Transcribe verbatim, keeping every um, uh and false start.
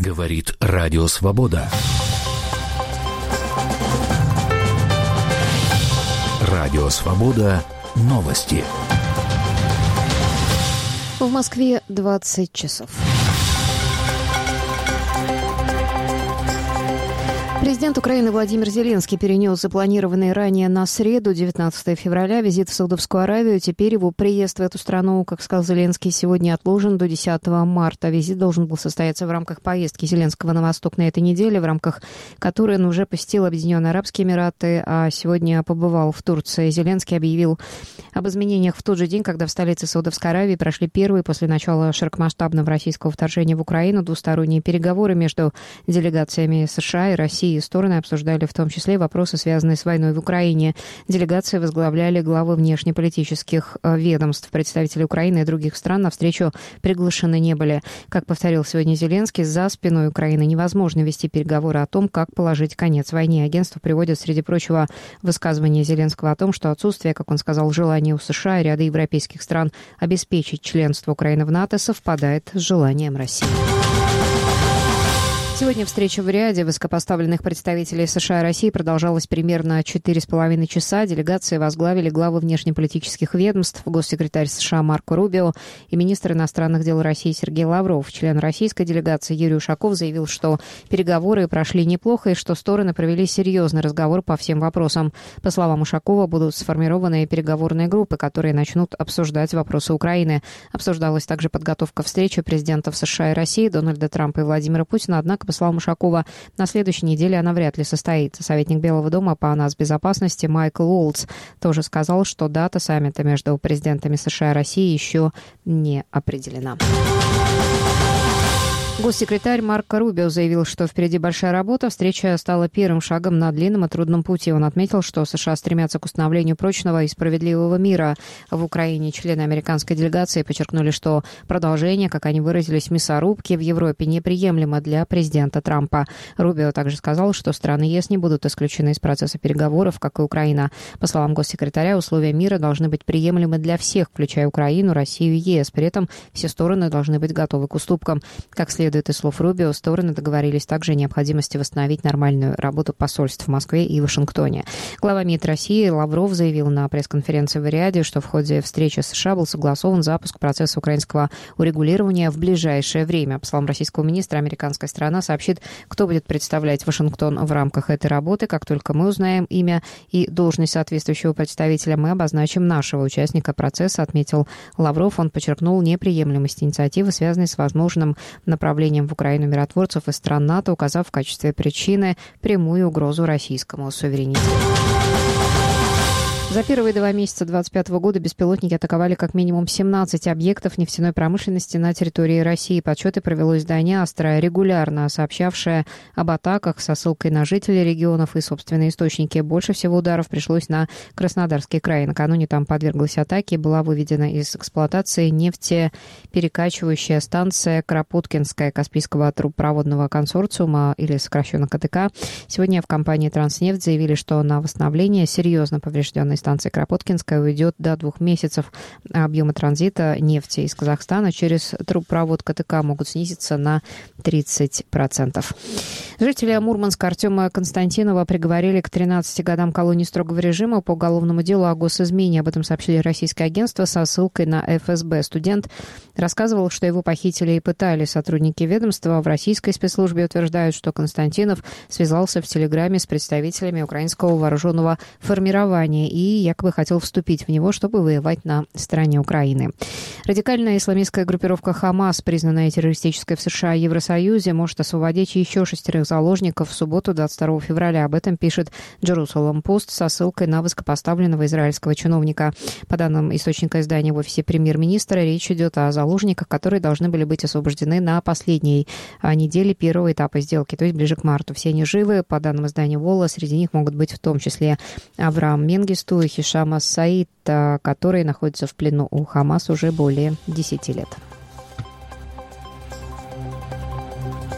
Говорит Радио Свобода. Радио Свобода. Новости. В Москве двадцать часов. Президент Украины Владимир Зеленский перенес запланированный ранее на среду, девятнадцатого февраля, визит в Саудовскую Аравию. Теперь его приезд в эту страну, как сказал Зеленский, сегодня отложен до десятого марта. Визит должен был состояться в рамках поездки Зеленского на восток на этой неделе, в рамках которой он уже посетил Объединенные Арабские Эмираты, а сегодня побывал в Турции. Зеленский объявил об изменениях в тот же день, когда в столице Саудовской Аравии прошли первые после начала широкомасштабного российского вторжения в Украину двусторонние переговоры между делегациями США и России. Стороны обсуждали в том числе вопросы, связанные с войной в Украине. Делегации возглавляли главы внешнеполитических ведомств. Представители Украины и других стран на встречу приглашены не были. Как повторил сегодня Зеленский, за спиной Украины невозможно вести переговоры о том, как положить конец войне. Агентство приводит, среди прочего, высказывание Зеленского о том, что отсутствие, как он сказал, желания у США и ряда европейских стран обеспечить членство Украины в НАТО совпадает с желанием России. Сегодня встреча в Риаде высокопоставленных представителей США и России продолжалась примерно четыре с половиной часа. Делегации возглавили главы внешнеполитических ведомств, госсекретарь США Марко Рубио и министр иностранных дел России Сергей Лавров. Член российской делегации Юрий Ушаков заявил, что переговоры прошли неплохо и что стороны провели серьезный разговор по всем вопросам. По словам Ушакова, будут сформированы переговорные группы, которые начнут обсуждать вопросы Украины. Обсуждалась также подготовка встречи президентов США и России Дональда Трампа и Владимира Путина, однако, по словам Ушакова, на следующей неделе она вряд ли состоится. Советник Белого дома по нацбезопасности Майкл Уолтс тоже сказал, что дата саммита между президентами США и России еще не определена. Госсекретарь Марко Рубио заявил, что впереди большая работа. Встреча стала первым шагом на длинном и трудном пути. Он отметил, что США стремятся к установлению прочного и справедливого мира в Украине. Члены американской делегации подчеркнули, что продолжение, как они выразились, мясорубки в Европе неприемлемо для президента Трампа. Рубио также сказал, что страны ЕС не будут исключены из процесса переговоров, как и Украина. По словам госсекретаря, условия мира должны быть приемлемы для всех, включая Украину, Россию и ЕС. При этом все стороны должны быть готовы к уступкам. Как следует Следует из слов Рубио, стороны договорились также о необходимости восстановить нормальную работу посольств в Москве и Вашингтоне. Глава МИД России Лавров заявил на пресс-конференции в Риаде, что в ходе встречи с США был согласован запуск процесса украинского урегулирования в ближайшее время. По словам российского министра, американская сторона сообщит, кто будет представлять Вашингтон в рамках этой работы. Как только мы узнаем имя и должность соответствующего представителя, мы обозначим нашего участника процесса, отметил Лавров. Он подчеркнул неприемлемость инициативы, связанной с возможным направлением в Украину миротворцев из стран НАТО, указав в качестве причины прямую угрозу российскому суверенитету. За первые два месяца две тысячи двадцать пятого года беспилотники атаковали как минимум семнадцать объектов нефтяной промышленности на территории России. Подсчеты провело издание «Астра», регулярно сообщавшее об атаках со ссылкой на жителей регионов и собственные источники. Больше всего ударов пришлось на Краснодарский край. Накануне там подверглась атаке и была выведена из эксплуатации нефтеперекачивающая станция Кропоткинская Каспийского трубопроводного консорциума, или сокращенно ка тэ ка. Сегодня в компании «Транснефть» заявили, что на восстановление серьезно поврежденной станции Кропоткинская уйдет до двух месяцев. Объемы транзита нефти из Казахстана через трубопровод ка тэ ка могут снизиться на тридцать процентов. Жителя Мурманска Артема Константинова приговорили к тринадцати годам колонии строгого режима по уголовному делу о госизмене. Об этом сообщили российское агентство со ссылкой на эф эс бэ. Студент рассказывал, что его похитили и пытали сотрудники ведомства. В российской спецслужбе утверждают, что Константинов связался в Телеграме с представителями украинского вооруженного формирования и якобы хотел вступить в него, чтобы воевать на стороне Украины. Радикальная исламистская группировка «Хамас», признанная террористической в США и Евросоюзе, может освободить еще шестерых заложников в субботу, двадцать второго февраля. Об этом пишет Jerusalem Post со ссылкой на высокопоставленного израильского чиновника. По данным источника издания в офисе премьер-министра, речь идет о заложниках, которые должны были быть освобождены на последней неделе первого этапа сделки, то есть ближе к марту. Все они живы. По данным издания Волла, среди них могут быть в том числе Авраам Менгисту и Хишам ас-Саид, которые находятся в плену у Хамас уже более десяти лет.